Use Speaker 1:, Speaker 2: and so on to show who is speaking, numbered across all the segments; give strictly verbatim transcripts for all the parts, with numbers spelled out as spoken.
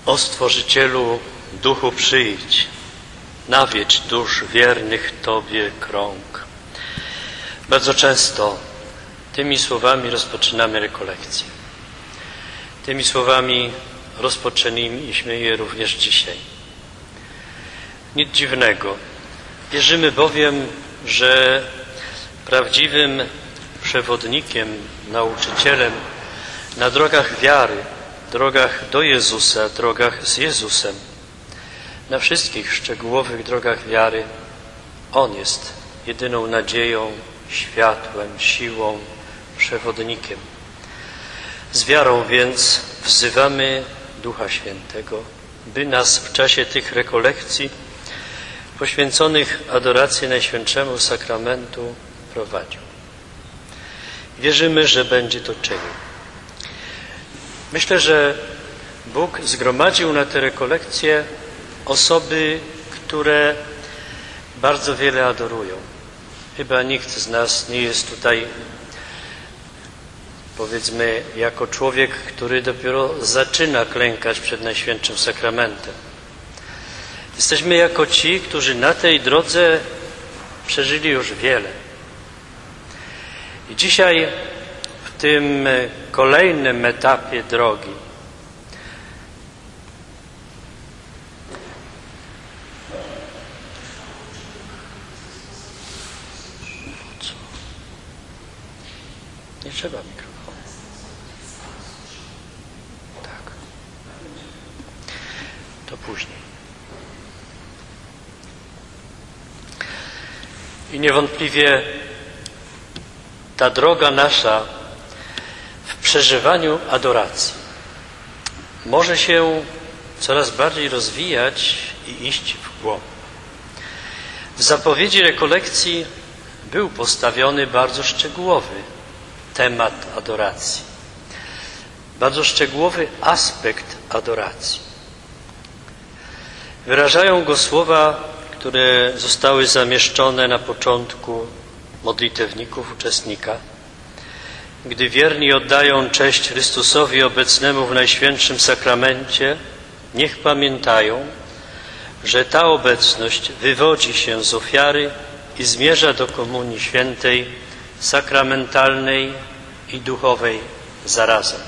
Speaker 1: O Stworzycielu, Duchu przyjdź, nawiedź dusz wiernych Tobie krąg. Bardzo często tymi słowami rozpoczynamy rekolekcję. Tymi słowami rozpoczęliśmy je również dzisiaj. Nic dziwnego. Wierzymy bowiem, że prawdziwym przewodnikiem, nauczycielem na drogach wiary, drogach do Jezusa, drogach z Jezusem, na wszystkich szczegółowych drogach wiary, On jest jedyną nadzieją, światłem, siłą, przewodnikiem. Z wiarą więc wzywamy Ducha Świętego, by nas w czasie tych rekolekcji poświęconych adoracji Najświętszemu Sakramentu prowadził. Wierzymy, że będzie to czynił. Myślę, że Bóg zgromadził na te rekolekcje osoby, które bardzo wiele adorują. Chyba nikt z nas nie jest tutaj, powiedzmy, jako człowiek, który dopiero zaczyna klękać przed Najświętszym Sakramentem. Jesteśmy jako ci, którzy na tej drodze przeżyli już wiele. I dzisiaj w tym kolejnym etapie drogi nie trzeba mikrofonu. Tak. To później. I niewątpliwie ta droga nasza w przeżywaniu adoracji może się coraz bardziej rozwijać i iść w głąb. W zapowiedzi rekolekcji był postawiony bardzo szczegółowy temat adoracji, bardzo szczegółowy aspekt adoracji. Wyrażają go słowa, które zostały zamieszczone na początku modlitewników uczestnika. Gdy wierni oddają cześć Chrystusowi obecnemu w Najświętszym Sakramencie, niech pamiętają, że ta obecność wywodzi się z ofiary i zmierza do Komunii Świętej, sakramentalnej i duchowej zarazem.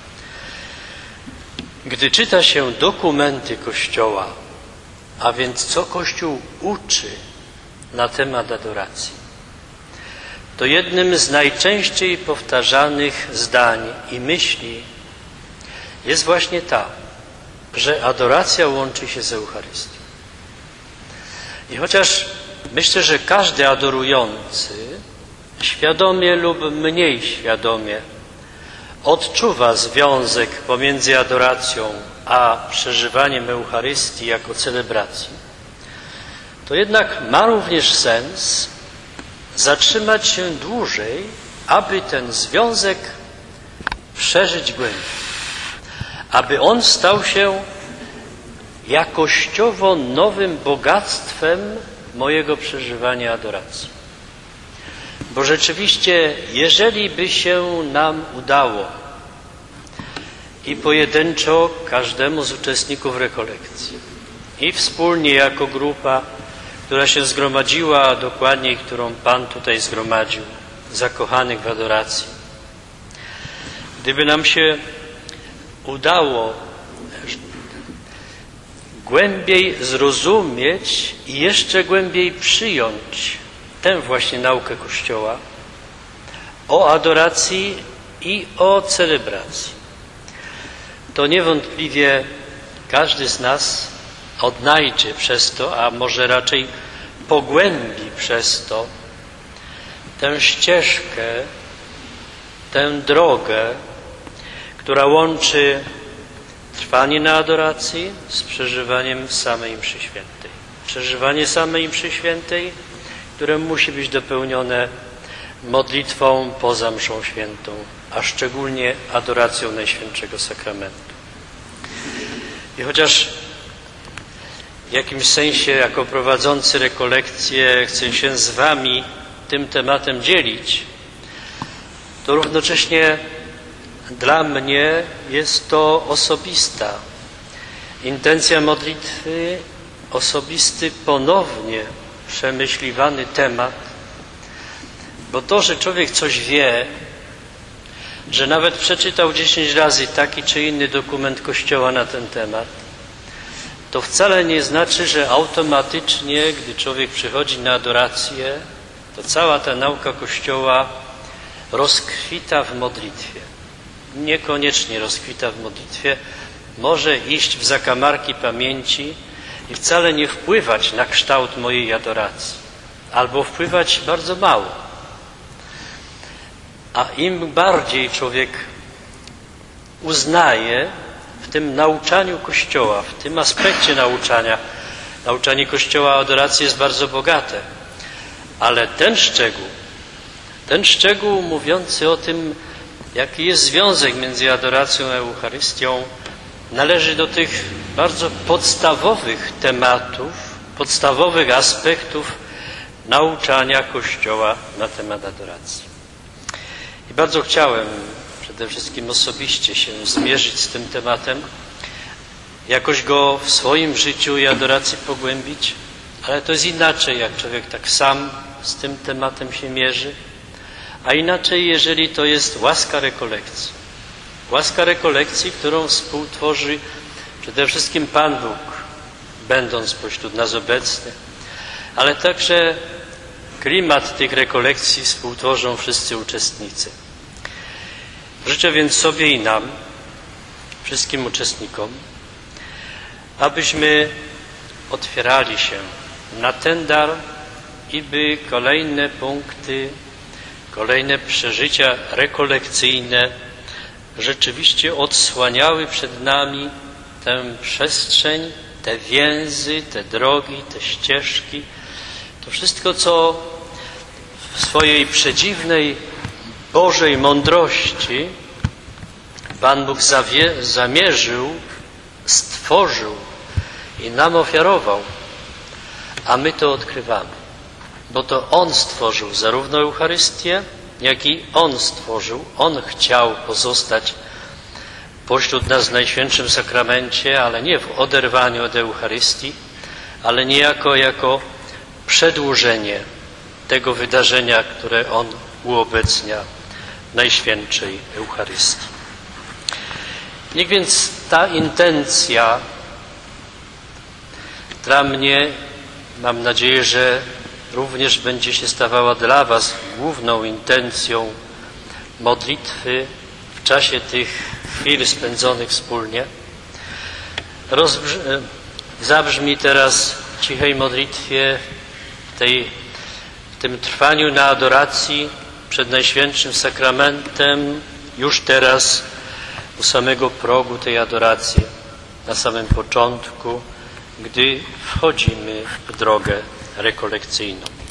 Speaker 1: Gdy czyta się dokumenty Kościoła, a więc co Kościół uczy na temat adoracji, to jednym z najczęściej powtarzanych zdań i myśli jest właśnie ta, że adoracja łączy się z Eucharystią. I chociaż myślę, że każdy adorujący świadomie lub mniej świadomie odczuwa związek pomiędzy adoracją a przeżywaniem Eucharystii jako celebracji, to jednak ma również sens zatrzymać się dłużej, aby ten związek przeżyć głębiej, aby on stał się jakościowo nowym bogactwem mojego przeżywania adoracji. Bo rzeczywiście, jeżeli by się nam udało i pojedynczo każdemu z uczestników rekolekcji i wspólnie jako grupa, która się zgromadziła, a dokładniej, którą Pan tutaj zgromadził, zakochanych w adoracji, gdyby nam się udało głębiej zrozumieć i jeszcze głębiej przyjąć tę właśnie naukę Kościoła o adoracji i o celebracji, to niewątpliwie każdy z nas odnajdzie przez to, a może raczej pogłębi przez to tę ścieżkę, tę drogę, która łączy trwanie na adoracji z przeżywaniem samej mszy świętej. Przeżywanie samej mszy świętej, które musi być dopełnione modlitwą poza mszą świętą, a szczególnie adoracją Najświętszego Sakramentu. I chociaż w jakimś sensie jako prowadzący rekolekcje chcę się z wami tym tematem dzielić, to równocześnie dla mnie jest to osobista intencja modlitwy, osobisty, ponownie przemyśliwany temat, bo to, że człowiek coś wie, że nawet przeczytał dziesięć razy taki czy inny dokument Kościoła na ten temat, to wcale nie znaczy, że automatycznie, gdy człowiek przychodzi na adorację, to cała ta nauka Kościoła rozkwita w modlitwie. Niekoniecznie rozkwita w modlitwie, może iść w zakamarki pamięci i wcale nie wpływać na kształt mojej adoracji, albo wpływać bardzo mało. A im bardziej człowiek uznaje w tym nauczaniu Kościoła, w tym aspekcie nauczania, nauczanie Kościoła o adoracji jest bardzo bogate, ale ten szczegół, ten szczegół mówiący o tym, jaki jest związek między adoracją a Eucharystią, należy do tych bardzo podstawowych tematów, podstawowych aspektów nauczania Kościoła na temat adoracji. I bardzo chciałem przede wszystkim osobiście się zmierzyć z tym tematem, jakoś go w swoim życiu i adoracji pogłębić, ale to jest inaczej, jak człowiek tak sam z tym tematem się mierzy, a inaczej, jeżeli to jest łaska rekolekcji. Łaska rekolekcji, którą współtworzy przede wszystkim Pan Bóg, będąc pośród nas obecny, ale także klimat tych rekolekcji współtworzą wszyscy uczestnicy. Życzę więc sobie i nam, wszystkim uczestnikom, abyśmy otwierali się na ten dar i by kolejne punkty, kolejne przeżycia rekolekcyjne rzeczywiście odsłaniały przed nami tę przestrzeń, te więzy, te drogi, te ścieżki, to wszystko, co w swojej przedziwnej Bożej mądrości Pan Bóg zawie, zamierzył, stworzył i nam ofiarował, a my to odkrywamy, bo to On stworzył zarówno Eucharystię, jak i On stworzył, On chciał pozostać pośród nas w Najświętszym Sakramencie, ale nie w oderwaniu od Eucharystii, ale niejako jako przedłużenie tego wydarzenia, które On uobecnia w Najświętszej Eucharystii. Niech więc ta intencja dla mnie, mam nadzieję, że również będzie się stawała dla Was główną intencją modlitwy w czasie tych chwil spędzonych wspólnie. Rozbrz- zabrzmi teraz w cichej modlitwie, w, tej, w tym trwaniu na adoracji przed Najświętszym Sakramentem, już teraz u samego progu tej adoracji, na samym początku, gdy wchodzimy w drogę rekolekcyjną.